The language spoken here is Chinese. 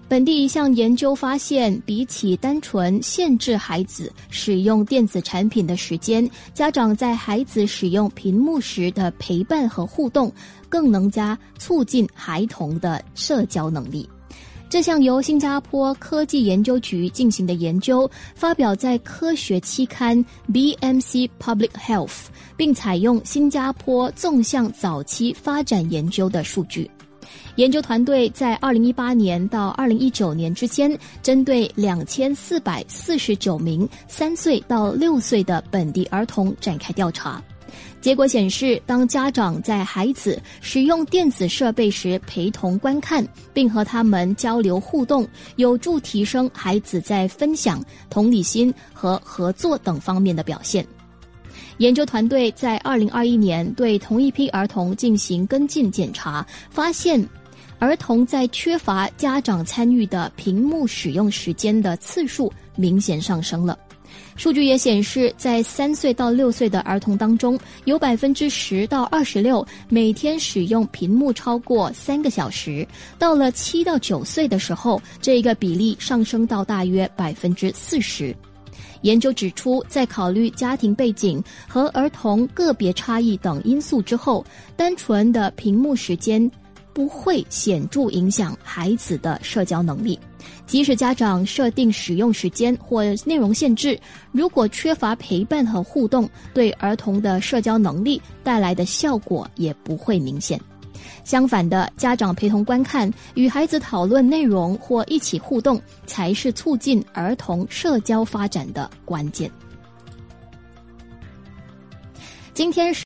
本地一项研究发现，比起单纯限制孩子使用电子产品的时间，家长在孩子使用屏幕时的陪伴和互动，更能加促进孩童的社交能力。这项由新加坡科技研究局进行的研究发表在科学期刊 BMC Public Health， 并采用新加坡纵向早期发展研究的数据。研究团队在2018年到2019年之间，针对2449名3岁到6岁的本地儿童展开调查。结果显示，当家长在孩子使用电子设备时陪同观看，并和他们交流互动，有助提升孩子在分享、同理心和合作等方面的表现。研究团队在2021年对同一批儿童进行跟进检查，发现儿童在缺乏家长参与的屏幕使用时间的次数明显上升了。数据也显示，在3岁到6岁的儿童当中，有 10% 到26% 每天使用屏幕超过3个小时，到了7到9岁的时候，这个比例上升到大约 40%。研究指出，在考虑家庭背景和儿童个别差异等因素之后，单纯的屏幕时间不会显著影响孩子的社交能力。即使家长设定使用时间或内容限制，如果缺乏陪伴和互动，对儿童的社交能力带来的效果也不会明显。相反的，家长陪同观看、与孩子讨论内容或一起互动，才是促进儿童社交发展的关键。今天是